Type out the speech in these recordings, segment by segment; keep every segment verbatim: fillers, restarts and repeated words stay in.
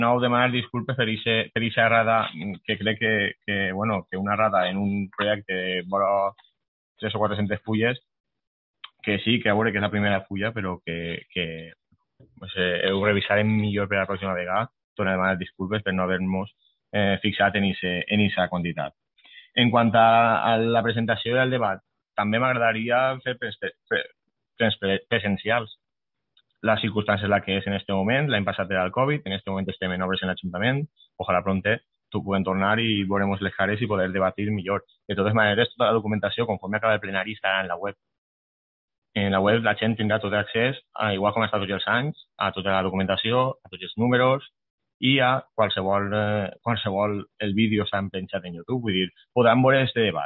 nou demanar disculpes per aquesta errada, que crec que, que, bueno, que una errada en un projecte de vora tres o quatre-centes fulles, que sí, que a veure que és la primera fulla, però que, que pues, eh, ho revisarem millor per la pròxima vegada. Torno a demanar disculpes per no haver-nos eh, fixat en aquesta quantitat. En quant a, a la presentació del debat, també m'agradaria fer pres, pres, presencials. La circunstància és la que és en aquest moment, l'any passat era el Covid, en aquest moment estem en obres en l'Ajuntament, ojalà pronte tu puguem tornar i veurem les cares i poder debatir millor. De totes maneres, tota la documentació, conforme acaba el plenari, estarà en la web. En la web la gent tindrà tot l'accés, igual com ha estat tots els anys, a tota la documentació, a tots els números i a qualsevol, eh, qualsevol el vídeo s'ha penjat en YouTube, vull dir, podran veure aquest debat.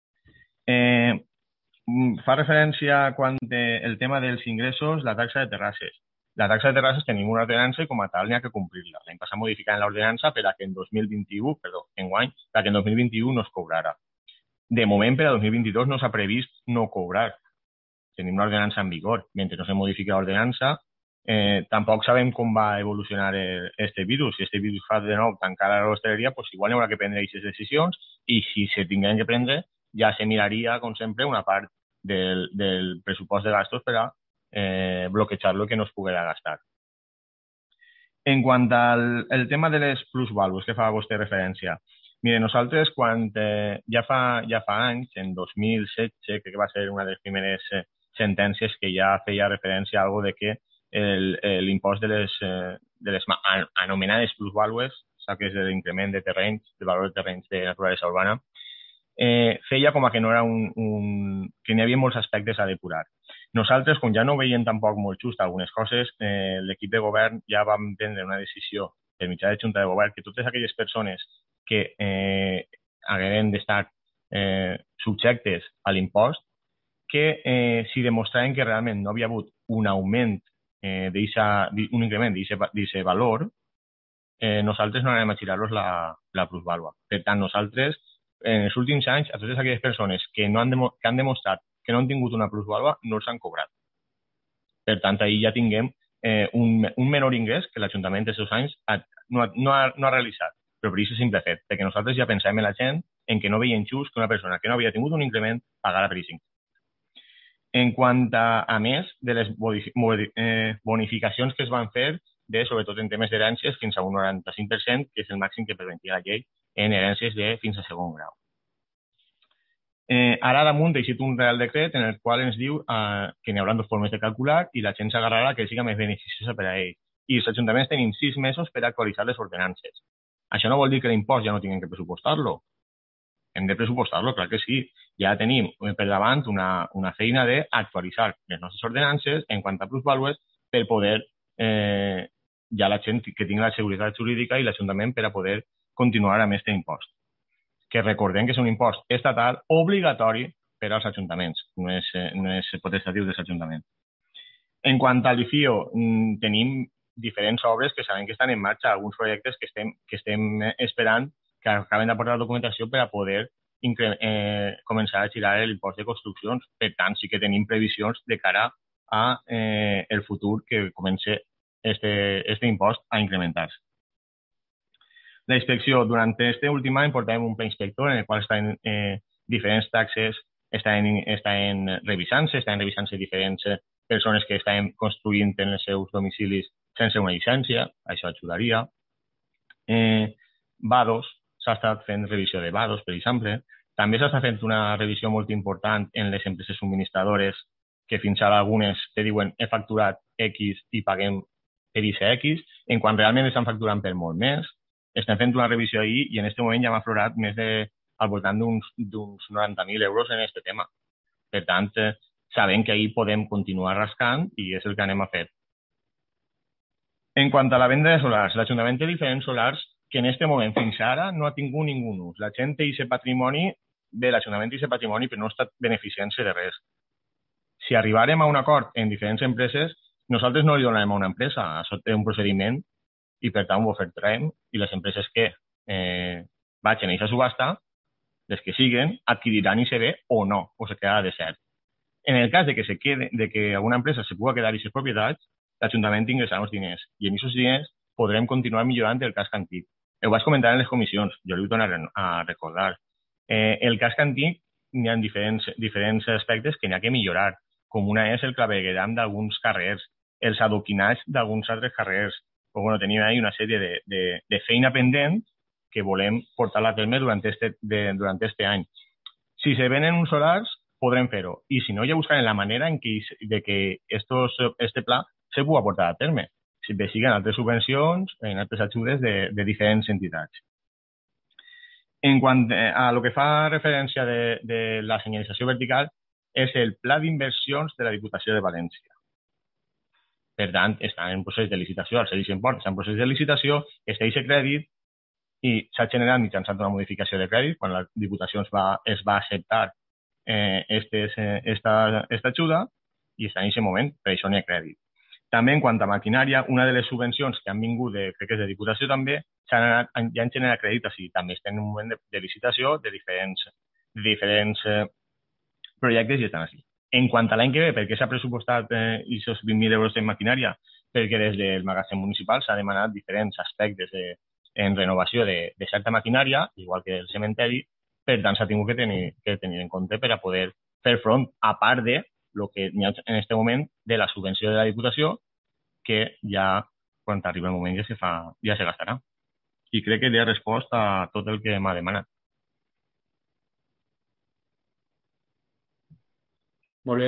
Eh, Fa referència quan el tema dels ingressos, la taxa de terrasses. La taxa de terrasses tenim una ordenança i com a tal n'hi ha que complir-la. L'any passat modificant l'ordenança per a que en dos mil vint-i-u, perdó, enguany, per a que en dos mil vint-i-u no es cobrara. De moment, per a dos mil vint-i-dos no s'ha previst no cobrar. Tenim una ordenança en vigor. Mentre no se modifica l'ordenança, eh, tampoc sabem com va evolucionar este virus. Si este virus fa de nou tancar a l'hostaleria, pues igual n'hi haurà que prendre aquestes decisions i si se tinguin que prendre, ja se miraria, com sempre, una part Del, del pressupost de gastos per a eh, bloquejar-lo que no es poguera gastar. En quant al el tema de les plusvàlues que fa vostè referència, mire, nosaltres quan eh, ja, fa, ja fa anys, en dos mil setze, crec que va ser una de les primeres eh, sentències que ja feia referència a algo de que l'impost de les, eh, de les anomenades plusvàlues, que és l'increment de terrenys, del valor de terrenys de naturalesa urbana, Eh, feia com a que no era un, un... que n'hi havia molts aspectes a depurar. Nosaltres, com ja no veiem tampoc molt just algunes coses, eh, l'equip de govern ja vam prendre una decisió per mitjà de Junta de Govern que totes aquelles persones que eh, hagueren d'estar eh, subjectes a l'impost, que eh, si demostraven que realment no havia hagut un augment, eh, un increment d'aquest valor, eh, nosaltres no anem a girar-los la, la plusvàlua. Per tant, nosaltres en els últims anys, a totes aquelles persones que, no han, demo, que han demostrat que no han tingut una plusvàlua, no els han cobrat. Per tant, ahir ja tinguem eh, un, un menor ingrés que l'Ajuntament de aquests anys ha, no, ha, no, ha, no ha realitzat, però per això simple fet, perquè nosaltres ja pensàvem en la gent en que no veien just que una persona que no havia tingut un increment pagara per això. En quant a, a més de les bonificacions que es van fer, de, sobretot en temes d'herències, fins a un noranta-cinc per cent, que és el màxim que permetia la llei en herències de fins a segon grau. Eh, ara damunt he deixat un real decret en el qual ens diu eh, que n'hi haurà dues formes de calcular i la gent s'agarrarà que siga més beneficiosa per a ell. I els ajuntaments tenim sis mesos per actualitzar les ordenances. Això no vol dir que l'impost ja no tinguem que pressupostar-lo. Hem de pressupostar-lo, clar que sí. Ja tenim per davant una, una feina d'actualitzar les nostres ordenances en quant a plusvàlues per poder eh, ja la gent que tingui la seguretat jurídica i l'Ajuntament per a poder continuar amb aquest impost. Que recordem que és un impost estatal obligatori per als ajuntaments, no és, no és potestatiu dels ajuntaments. En quant al l'I F I O, tenim diferents obres que sabem que estan en marxa, alguns projectes que estem, que estem esperant que acaben d'aportar la documentació per a poder eh, començar a girar l'impost de construccions. Per tant, sí que tenim previsions de cara a eh, el futur que comenci este, este impost a incrementar-se. La inspecció, durant aquest últim any portàvem un pla inspector en el qual estan eh, diferents taxes, estan, estan revisant-se, estan revisant-se diferents persones que estan construint en els seus domicilis sense una llicència, això ajudaria. Eh, vados, s'ha estat fent revisió de vados, per exemple. També s'ha estat fent una revisió molt important en les empreses subministradores, que fins ara algunes te diuen he facturat X i paguem per I C X, en quan realment estan facturant per molt més. Estem fent una revisió ahir i en aquest moment ja m'ha aflorat més de, al voltant d'uns noranta mil euros en aquest tema. Per tant, eh, sabem que ahir podem continuar rascant i és el que anem a fer. En quant a la venda de solars, l'Ajuntament té diferents solars que en aquest moment fins ara no ha tingut ningú ús. La gent té aquest patrimoni, bé, l'Ajuntament té aquest patrimoni però no està beneficiant-se de res. Si arribarem a un acord en diferents empreses, nosaltres no li donarem a una empresa, això té un procediment i per tant ho ofertarem i les empreses que eh, vagin a aquesta subhasta, les que siguen, adquiriran I C B o no, o se quedarà desert. En el cas de que, se quede, de que alguna empresa se pugui quedar aquestes propietats, l'Ajuntament ingressarà els diners i en aquests diners podrem continuar millorant el casc antic. Ho vaig comentar en les comissions, jo li ho tornaré a recordar. Eh, el casc antic n'hi ha diferents, diferents aspectes que n'hi ha que millorar, com una és el clavegueram d'alguns carrers, els adoquinats d'alguns altres carrers, o bueno, tenim ahí una sèrie de, de, de feina pendent que volem portar a terme durant este, de, durant este any. Si se venen uns solars, podrem fer-ho, i si no, ja buscarem la manera en que, de que estos, este pla se pugui portar a terme, si bé siguen altres subvencions, en altres ajudes de, de diferents entitats. En quant a lo que fa referència de, de la senyalització vertical, és el Pla d'Inversions de la Diputació de València. Per tant, està en procés de licitació, el Servei Import està en procés de licitació, està aquest crèdit i s'ha generat mitjançant una modificació de crèdit, quan la Diputació es va, es va acceptar eh, estes, eh, esta, esta ajuda i està en aquest moment, per això n'hi ha crèdit. També, en quant a maquinària, una de les subvencions que han vingut, de, crec que és de Diputació també, ja han generat crèdit, o sigui, també estan en un moment de, de licitació de diferents, de diferents eh, projectes i estan així. En quant a l'any que ve, per què s'ha pressupostat eh, aquests vint mil euros en maquinària? Perquè des del magatzem municipal s'ha demanat diferents aspectes de, en renovació de, de certa maquinària, igual que el cementeri, per tant s'ha tingut que tenir, que tenir en compte per a poder fer front, a part de el que hi ha en aquest moment de la subvenció de la Diputació, que ja, quan arriba el moment, ja se, fa, ja se gastarà. I crec que li he respost a tot el que m'ha demanat.